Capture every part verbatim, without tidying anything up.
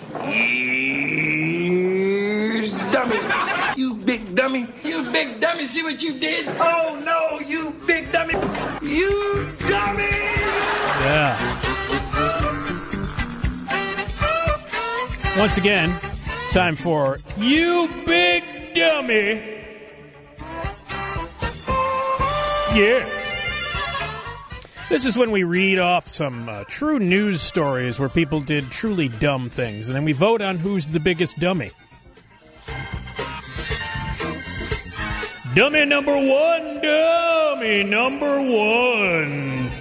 Here's dummy. You big dummy. You big dummy. See what you did? Oh, no, you big dummy. You dummy. Yeah. Once again, time for You Big Dummy. Yeah. This is when we read off some uh, true news stories where people did truly dumb things, and then we vote on who's the biggest dummy. Dummy number one, dummy number one.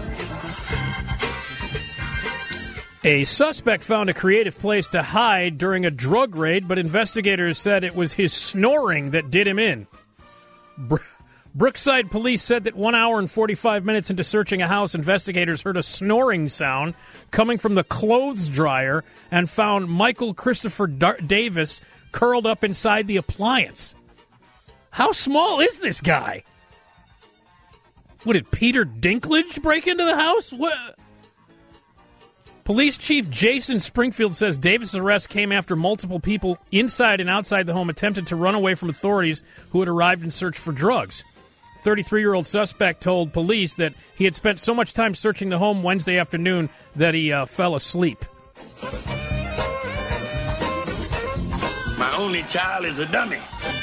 A suspect found a creative place to hide during a drug raid, but investigators said it was his snoring that did him in. Br- Brookside police said that one hour and forty-five minutes into searching a house, investigators heard a snoring sound coming from the clothes dryer and found Michael Christopher Dar- Davis curled up inside the appliance. How small is this guy? What, did Peter Dinklage break into the house? What? Police Chief Jason Springfield says Davis' arrest came after multiple people inside and outside the home attempted to run away from authorities who had arrived in search for drugs. thirty-three-year-old suspect told police that he had spent so much time searching the home Wednesday afternoon that he uh, fell asleep. My only child is a dummy.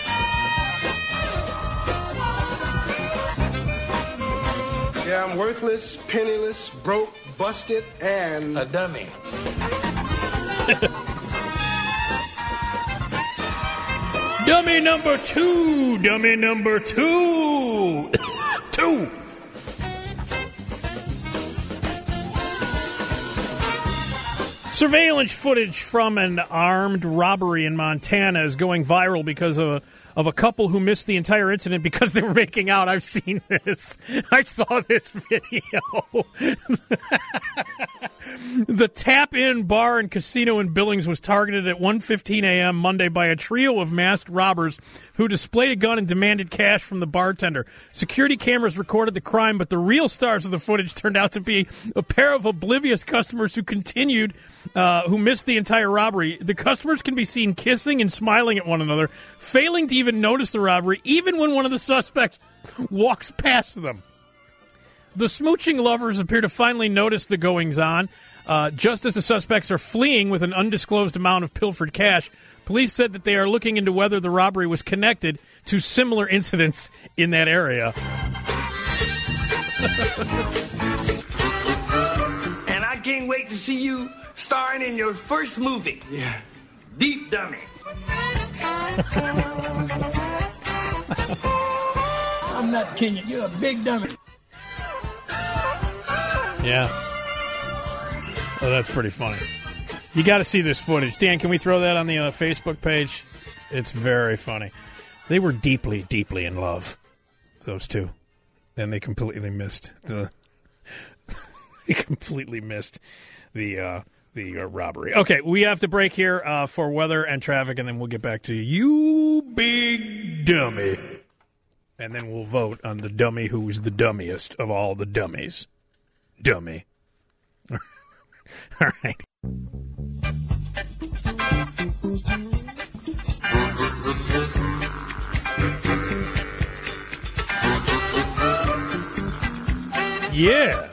Yeah, I'm worthless, penniless, broke, busted, and a dummy. Dummy number two. Dummy number two. two. Surveillance footage from an armed robbery in Montana is going viral because of a, of a couple who missed the entire incident because they were making out. I've seen this. I saw this video. The Tap In Bar and Casino in Billings was targeted at one fifteen a.m. Monday by a trio of masked robbers who displayed a gun and demanded cash from the bartender. Security cameras recorded the crime, but the real stars of the footage turned out to be a pair of oblivious customers who continued, uh, who missed the entire robbery. The customers can be seen kissing and smiling at one another, failing to even notice the robbery, even when one of the suspects walks past them. The smooching lovers appear to finally notice the goings-on. Uh, just as the suspects are fleeing with an undisclosed amount of pilfered cash, police said that they are looking into whether the robbery was connected to similar incidents in that area. And I can't wait to see you starring in your first movie. yeah. Deep Dummy. I'm not kidding you. You're a big dummy. Yeah. Oh, that's pretty funny. You got to see this footage. Dan, can we throw that on the uh, Facebook page? It's very funny. They were deeply, deeply in love, those two. And they completely missed the... they completely missed the uh, the uh, robbery. Okay, we have to break here uh, for weather and traffic, and then we'll get back to you, big dummy. And then we'll vote on the dummy who is the dummiest of all the dummies. Dummy. All right. Yeah.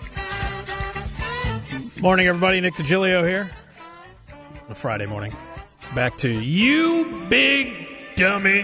Morning, everybody. Nick DiGilio here. On a Friday morning. Back to you, big dummy.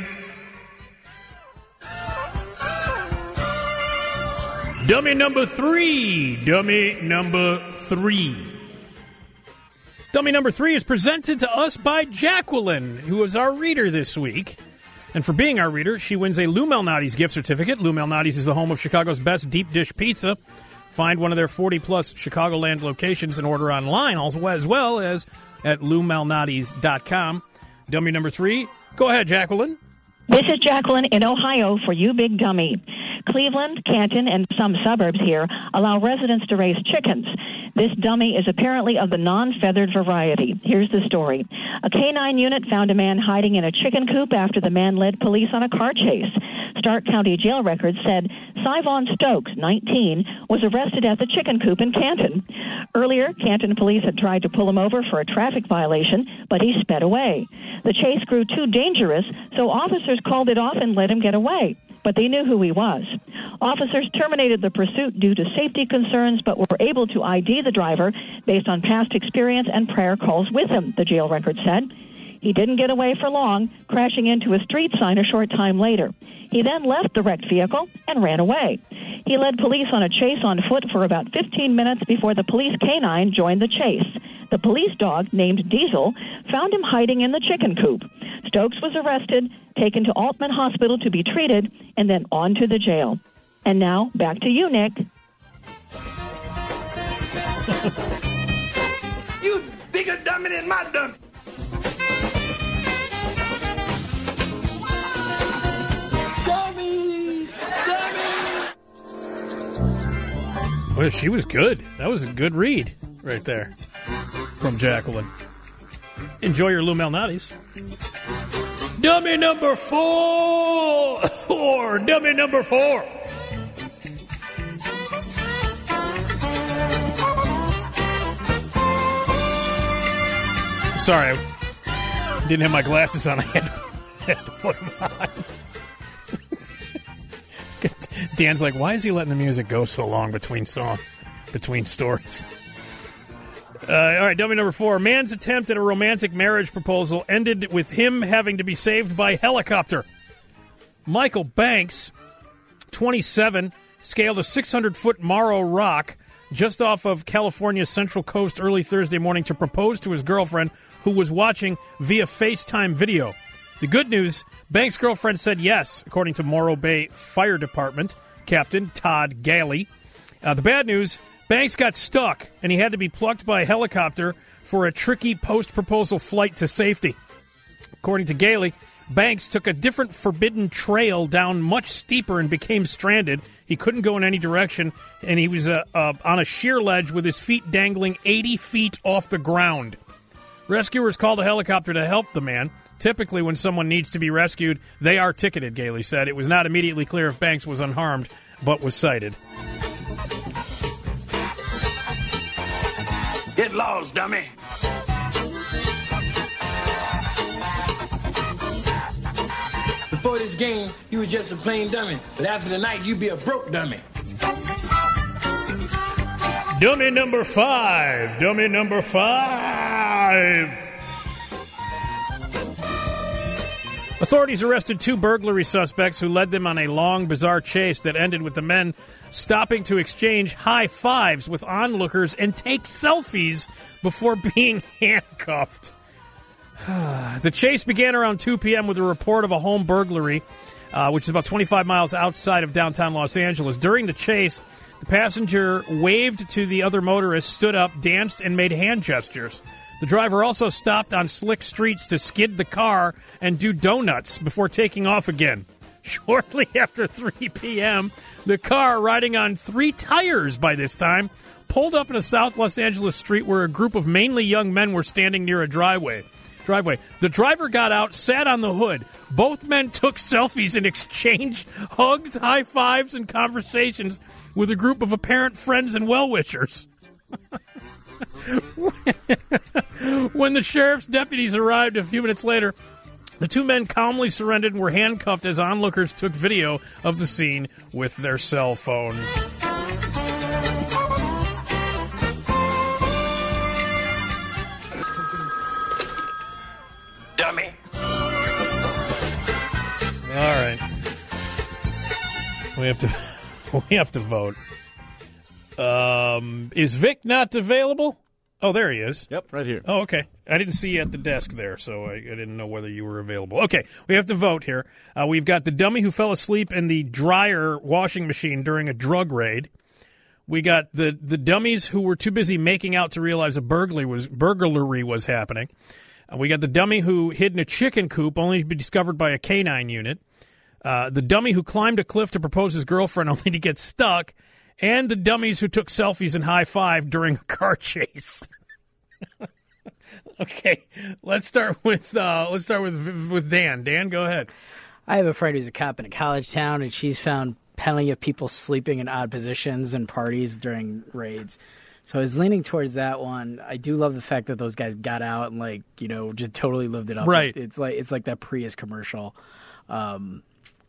Dummy number three. Dummy number three. Dummy number three is presented to us by Jacqueline, who is our reader this week. And for being our reader, she wins a Lou Malnati's gift certificate. Lou Malnati's is the home of Chicago's best deep dish pizza. Find one of their forty-plus Chicagoland locations and order online as well as at lou malnatis dot com. Dummy number three. Go ahead, Jacqueline. This is Jacqueline in Ohio for You Big Dummy. Cleveland, Canton, and some suburbs here allow residents to raise chickens. This dummy is apparently of the non-feathered variety. Here's the story. A K nine unit found a man hiding in a chicken coop after the man led police on a car chase. Stark County jail records said Syvon Stokes, nineteen, was arrested at the chicken coop in Canton. Earlier, Canton police had tried to pull him over for a traffic violation, but he sped away. The chase grew too dangerous, so officers called it off and let him get away. But they knew who he was. Officers terminated the pursuit due to safety concerns, but were able to I D the driver based on past experience and prior calls with him, the jail record said. He didn't get away for long, crashing into a street sign a short time later. He then left the wrecked vehicle and ran away. He led police on a chase on foot for about fifteen minutes before the police canine joined the chase. The police dog, named Diesel, found him hiding in the chicken coop. Stokes was arrested, taken to Altman Hospital to be treated, and then on to the jail. And now, back to you, Nick. You bigger dummy than my dummy. Dummy! Dummy! Well, she was good. That was a good read right there from Jacqueline. Enjoy your Lou Malnati's. Dummy number four! Or dummy number four. Sorry, I didn't have my glasses on. I had to, had to put them on. Dan's like, why is he letting the music go so long between song, between stories? Uh, all right, dummy number four. A man's attempt at a romantic marriage proposal ended with him having to be saved by helicopter. Michael Banks, twenty-seven, scaled a six hundred foot Morrow Rock just off of California's Central Coast early Thursday morning to propose to his girlfriend, who was watching via FaceTime video. The good news, Banks' girlfriend said yes, according to Morro Bay Fire Department Captain Todd Galley. Uh, the bad news, Banks got stuck, and he had to be plucked by a helicopter for a tricky post-proposal flight to safety. According to Galley, Banks took a different forbidden trail down much steeper and became stranded. He couldn't go in any direction, and he was uh, uh, on a sheer ledge with his feet dangling eighty feet off the ground. Rescuers called a helicopter to help the man. Typically, when someone needs to be rescued, they are ticketed, Galley said. It was not immediately clear if Banks was unharmed, but was cited. Get lost, dummy. Before this game, you were just a plain dummy. But after the night, you'd be a broke dummy. Dummy number five. Dummy number five. Authorities arrested two burglary suspects who led them on a long, bizarre chase that ended with the men stopping to exchange high fives with onlookers and take selfies before being handcuffed. The chase began around two p.m. with a report of a home burglary, uh, which is about twenty-five miles outside of downtown Los Angeles. During the chase, the passenger waved to the other motorist, stood up, danced, and made hand gestures. The driver also stopped on slick streets to skid the car and do donuts before taking off again. Shortly after three p.m., the car, riding on three tires by this time, pulled up in a South Los Angeles street where a group of mainly young men were standing near a driveway. Driveway. The driver got out, sat on the hood. Both men took selfies and exchanged hugs, high fives, and conversations with a group of apparent friends and well-wishers. When the sheriff's deputies arrived a few minutes later, the two men calmly surrendered and were handcuffed as onlookers took video of the scene with their cell phone. Dummy. All right. We have to we have to vote. Um, is Vic not available? Oh, there he is. Yep, right here. Oh, okay. I didn't see you at the desk there, so I, I didn't know whether you were available. Okay, we have to vote here. Uh, we've got the dummy who fell asleep in the dryer washing machine during a drug raid. We got the, the dummies who were too busy making out to realize a burglary was burglary was happening. Uh, we got the dummy who hid in a chicken coop, only to be discovered by a canine unit. Uh, the dummy who climbed a cliff to propose his girlfriend, only to get stuck. And the dummies who took selfies and high-fived during a car chase. Okay, let's start with uh, let's start with with Dan. Dan, go ahead. I have a friend who's a cop in a college town, and she's found plenty of people sleeping in odd positions and parties during raids. So I was leaning towards that one. I do love the fact that those guys got out and, like, you know, just totally lived it up. Right. It's like it's like that Prius commercial. Um,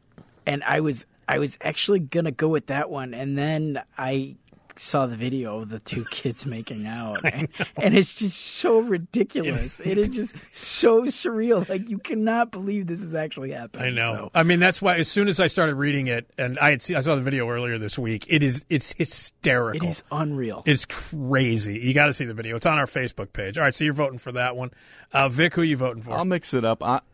and I was I was actually gonna go with that one, and then I saw the video of the two kids making out, and, and it's just so ridiculous. It is just so surreal. Like, you cannot believe this is actually happening. I know. So. I mean, that's why as soon as I started reading it, and I had seen, I saw the video earlier this week. It is it's hysterical. It is unreal. It's crazy. You got to see the video. It's on our Facebook page. All right, so you're voting for that one. Uh, Vic, who are you voting for? I'll mix it up. I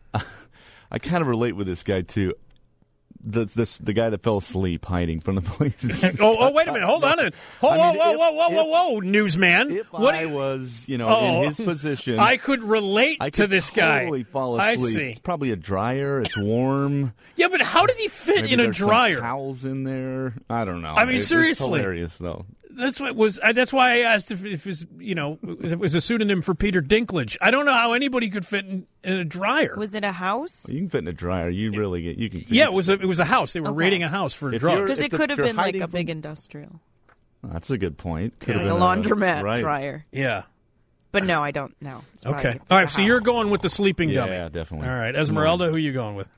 I kind of relate with this guy too. The, this, the guy that fell asleep hiding from the police. oh, oh, wait a minute. Hold on. Hold, whoa, I mean, whoa, if, whoa, whoa, whoa, if, whoa, whoa, newsman. If what I you, was, you know, oh, in his position, I could relate I to could this guy. totally fall asleep. I see. It's probably a dryer. It's warm. Yeah, but how did he fit Maybe in a there's some dryer? towels in there. I don't know. I mean, It- seriously. It's hilarious, though. That's what was. I, that's why I asked if, if his, you know, if it was a pseudonym for Peter Dinklage. I don't know how anybody could fit in, in a dryer. Was it a house? You can fit in a dryer. You really get. You can. Yeah, it was a it was a house. They were Okay. raiding a house for If drugs. you're- Because If it the- could have you're been like hiding a big from- industrial, That's a good point. Could like have a been laundromat right. dryer. Yeah. But no, I don't know. It's probably Okay. a All right. So house. you're going with the sleeping Yeah, dummy. yeah, definitely. All right, Esmeralda, who are you going with?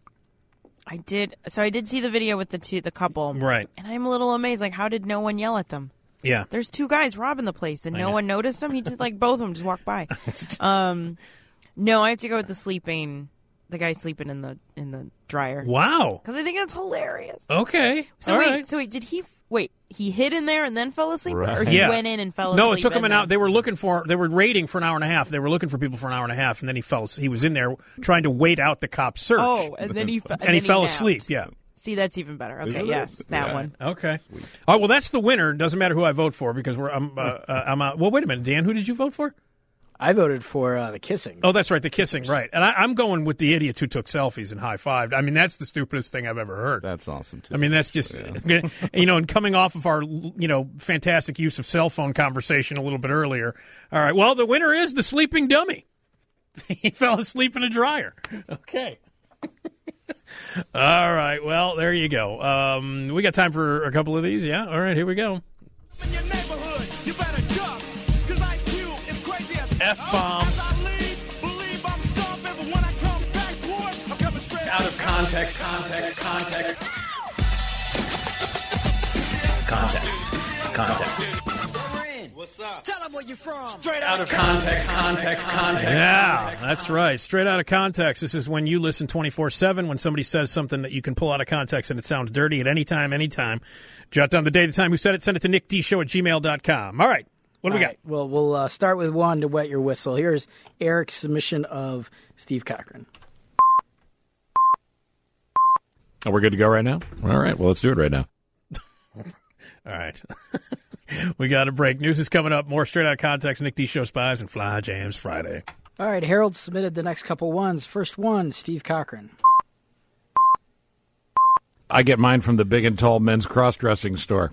I did. So I did see the video with the two, the couple, Right. And I'm a little amazed. Like, how did no one yell at them? Yeah. There's two guys robbing the place, and I no know. one noticed them. He just like both of them just walked by. um, no, I have to go with the sleeping. The guy sleeping in the in the dryer. Wow. Because I think it's hilarious. Okay. So All wait, right. so wait, did he f- wait? He hid in there and then fell asleep, Right. or he Yeah. went in and fell No, asleep? it took him and an hour. then- They were looking for. They were raiding for an hour and a half. They were looking for people for an hour and a half, and then he fell. He was in there trying to wait out the cop's search. Oh, and then he fe- and, and he then fell napped. asleep. Yeah. See, that's even better. Okay, Isn't it? yes, that Yeah. one. Okay. All right. Well, that's the winner. Doesn't matter who I vote for because we're. I'm. Uh, uh, I'm out. Well, wait a minute, Dan. Who did you vote for? I voted for uh, the kissing. Oh, that's right, the kissing, right. And I, I'm going with the idiots who took selfies and high-fived. I mean, that's the stupidest thing I've ever heard. That's awesome, too. I mean, that's just, Yeah. you know, and coming off of our, you know, fantastic use of cell phone conversation a little bit earlier. All right, well, the winner is the sleeping dummy. He fell asleep in a dryer. Okay. All right, well, there you go. Um, we got time for a couple of these, yeah? All right, here we go. In your neighborhood, you better duck, 'cause Ice Cube is crazy as F-bomb. As I leave, believe I'm stomping, but when I come back, boy, I'm coming straight Out of context, context, context. Context, context. What's up? Tell them where you from. Straight out of context, context, context. Yeah, that's right. Straight out of context. This is when you listen twenty-four seven, when somebody says something that you can pull out of context and it sounds dirty at any time, anytime. Jot down the day, the time, who said it, send it to nick d show at gmail dot com. All right, what do we All got? right, well, we'll uh, start with one to wet your whistle. Here's Eric's submission of Steve Cochran. Oh, we're good to go right now? All right, well, let's do it right now. All right. We got a break. News is coming up. More Straight Out of Context, Nick D. Show Spies, and Fly Jams Friday. All right, Harold submitted the next couple ones. First one, Steve Cochran. I get mine from the Big and Tall Men's Cross-Dressing Store.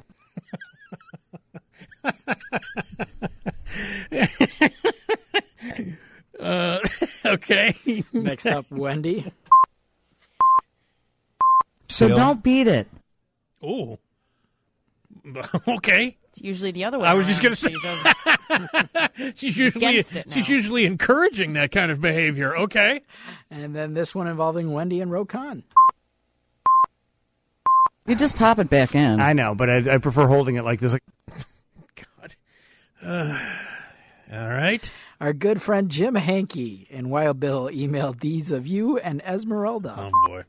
uh, okay. Next up, Wendy. So Bill? don't beat it. Ooh. Okay. It's usually the other way. I was just around. going to say. she's usually Against it now. she's usually encouraging that kind of behavior. Okay. And then this one involving Wendy and Rokan. You just pop it back in. I know, but I, I prefer holding it like this. God. Uh, all right. Our good friend Jim Hankey and Wild Bill emailed these of you and Esmeralda. Oh, boy.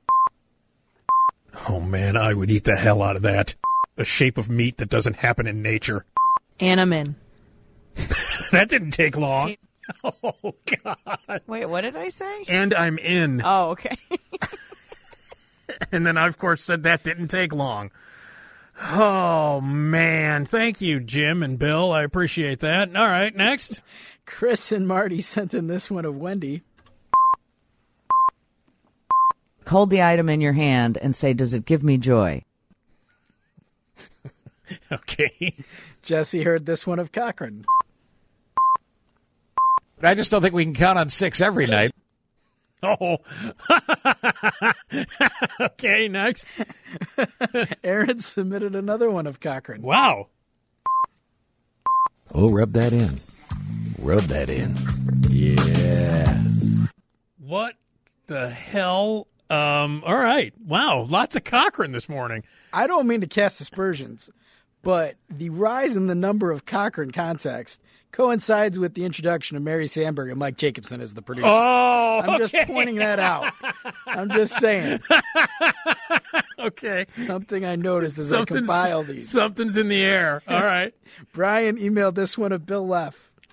Oh, man, I would eat the hell out of that. A shape of meat that doesn't happen in nature. And I'm in. That didn't take long. Oh, God. Wait, what did I say? And I'm in. Oh, okay. And then I, of course, said that didn't take long. Oh, man. Thank you, Jim and Bill. I appreciate that. All right, next. Chris and Marty sent in this one of Wendy. Hold the item in your hand and say, does it give me joy? Okay. Jesse heard this one of Cochran. I just don't think we can count on six every night. Oh. Okay, next. Aaron submitted another one of Cochran. Wow. Oh, rub that in. Rub that in. Yeah. What the hell? Um, all right. Wow. Lots of Cochran this morning. I don't mean to cast aspersions, but the rise in the number of Cochran contacts coincides with the introduction of Mary Sandberg and Mike Jacobson as the producer. Oh, I'm just okay. pointing that out. I'm just saying. Okay. Something I noticed as I compile these. Something's in the air. All right. Brian emailed this one of Bill Leff.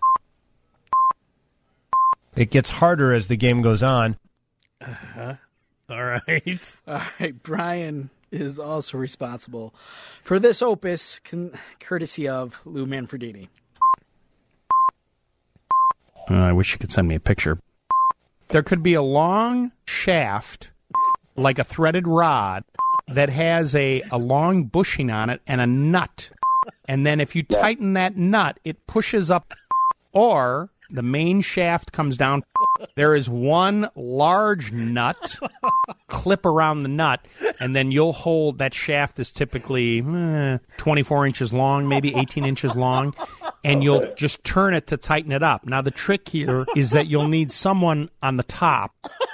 It gets harder as the game goes on. Uh-huh. All right. All right. Brian is also responsible for this opus, con- courtesy of Lou Manfredini. Uh, I wish you could send me a picture. There could be a long shaft, like a threaded rod, that has a, a long bushing on it and a nut. And then if you tighten that nut, it pushes up, or the main shaft comes down. There is one large nut, clip around the nut, and then you'll hold, that shaft is typically eh, twenty-four inches long, maybe eighteen inches long, and you'll just turn it to tighten it up. Now, the trick here is that you'll need someone on the top.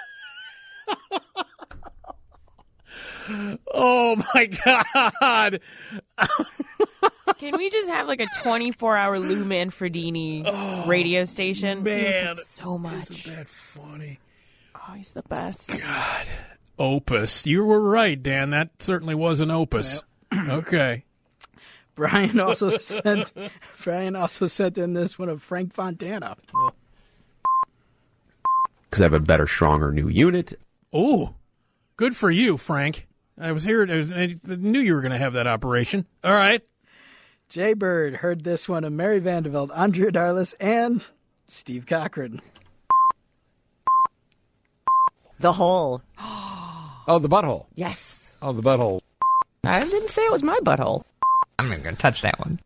Oh, my God. Can we just have like a twenty-four hour Lou Manfredini oh, radio station? Man, so much. Isn't that funny? Oh, he's the best. God. Opus. You were right, Dan. That certainly was an opus. Yep. Okay. Brian also sent Brian also sent in this one of Frank Fontana. Because I have a better, stronger new unit. Oh, good for you, Frank. I was here. I, was, I knew you were going to have that operation. All right. Jay Bird heard this one of Mary Vanderveld, Andrea Darlis, and Steve Cochran. The hole. Oh, the butthole. Yes. Oh, the butthole. I didn't say it was my butthole. I'm not going to touch that one.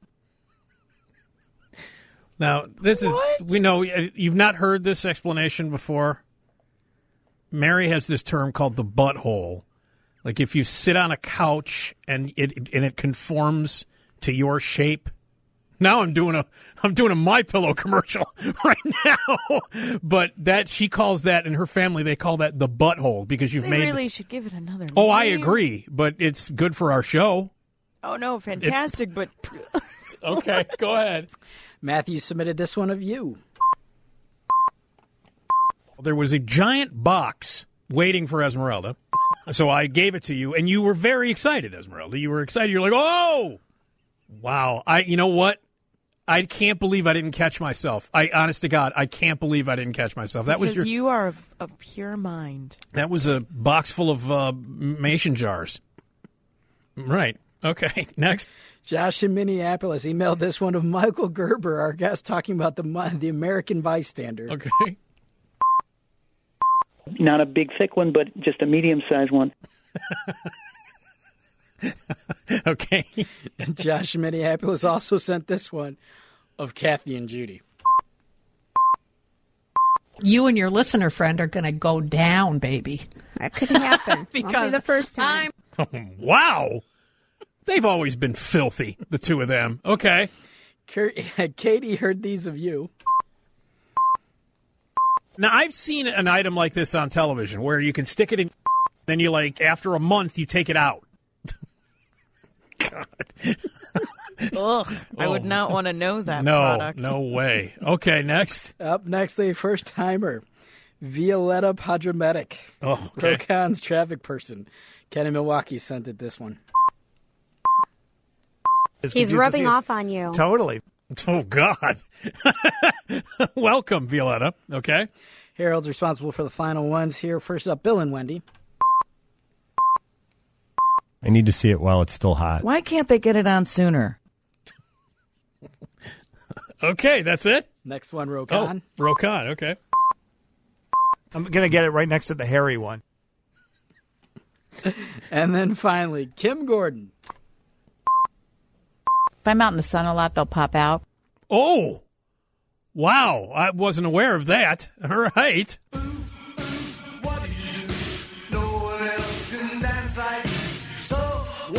Now, this what? is, we know, you've not heard this explanation before. Mary has this term called the butthole. Like if you sit on a couch and it and it conforms to your shape. Now I'm doing a I'm doing a My Pillow commercial right now. But that she calls that in her family, they call that the butthole because you've they made really should give it another name. Oh, I agree, but it's good for our show. Oh no, fantastic, it, but okay, go ahead. Matthew submitted this one of you. There was a giant box waiting for Esmeralda. So I gave it to you, and you were very excited, Esmeralda. You were excited. You're like, oh, wow. I, you know what? I can't believe I didn't catch myself. I, honest to God, I can't believe I didn't catch myself. That because was your. You are of, of pure mind. That was a box full of uh, mason jars. Right. Okay. Next. Josh in Minneapolis emailed this one of Michael Gerber, our guest, talking about the the American bystander. Okay. Not a big, thick one, but just a medium-sized one. Okay. And Josh in Minneapolis also sent this one of Kathy and Judy. You and your listener friend are going to go down, baby. That could happen. Because Won't be the first time. Oh, wow. They've always been filthy, the two of them. Okay. Katie heard these of you. Now, I've seen an item like this on television where you can stick it in, then you, like, after a month, you take it out. God. Ugh, I would not want to know that no, product. No way. Okay, next. Up next, the first-timer, Violetta Padrametic. Oh, okay. Rocon's traffic person. Ken in Milwaukee sent it this one. He's rubbing off on you. Totally. Oh, God. Welcome, Violetta. Okay. Harold's responsible for the final ones here. First up, Bill and Wendy. I need to see it while it's still hot. Why can't they get it on sooner? Okay, that's it? Next one, Rocon. Oh, Rocon, okay. I'm going to get it right next to the hairy one. And then finally, Kim Gordon. If I'm out in the sun a lot, they'll pop out. Oh, wow. I wasn't aware of that. All right.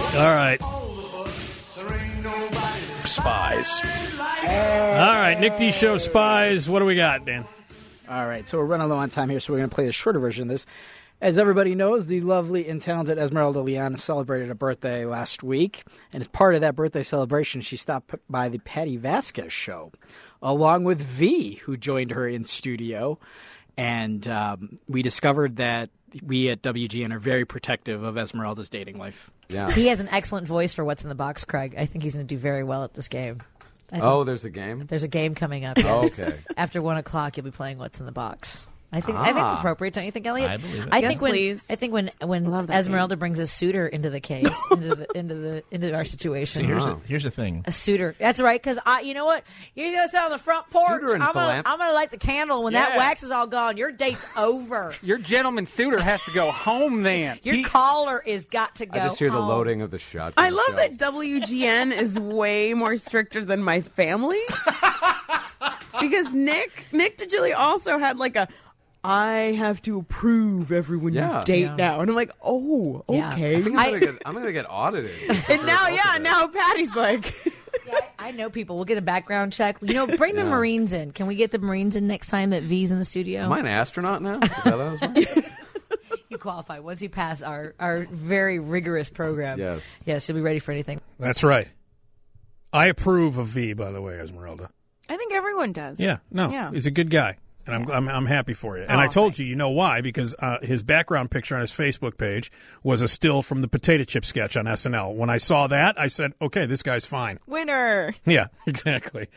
All right. Spies. All right, Nick D. Show Spies. What do we got, Dan? All right, so we're running low on time here, so we're going to play the shorter version of this. As everybody knows, the lovely and talented Esmeralda Leon celebrated a birthday last week, and as part of that birthday celebration, she stopped by the Patty Vasquez show, along with V, who joined her in studio, and um, we discovered that we at W G N are very protective of Esmeralda's dating life. Yeah. He has an excellent voice for What's in the Box, Craig. I think he's going to do very well at this game. I think Oh, there's a game? There's a game coming up. Oh, Yes. okay. After one o'clock, you'll be playing What's in the Box. I think I think it's Ah. appropriate, don't you think, Elliot? I believe it. I Yes, think when please. I think when when Love that Esmeralda brings a suitor into the case, into the into the into our situation. See, here's, Oh. the, here's the thing. A suitor. That's right, because I, you know what? You're gonna sit on the front porch. Suitor and I'm gonna, philanth- I'm gonna light the candle when that Yeah. wax is all gone. Your date's over. Your gentleman suitor has to go home then. Your caller is got to go. I just hear the home. loading of the shotgun. I love shells. that W G N is way more stricter than my family. Because Nick, Nick DeGilli also had like a, I have to approve everyone Yeah. you date Yeah. now. And I'm like, oh, Yeah. okay. I think I'm gonna, get, I'm gonna get audited. And now, yeah, now Patty's like, Yeah, I know people. We'll get a background check. You know, bring the Yeah. Marines in. Can we get the Marines in next time that V's in the studio? Am I an astronaut now? Is that how this works? You qualify once you pass our, our very rigorous program. Yes. Yes, you'll be ready for anything. That's right. I approve of V, by the way, Esmeralda. I think everyone does. Yeah, no, Yeah. he's a good guy, and I'm I'm, I'm happy for you. And I Oh, told thanks. you, you know why? Because uh, his background picture on his Facebook page was a still from the potato chip sketch on S N L. When I saw that, I said, "Okay, this guy's fine." Winner. Yeah, exactly.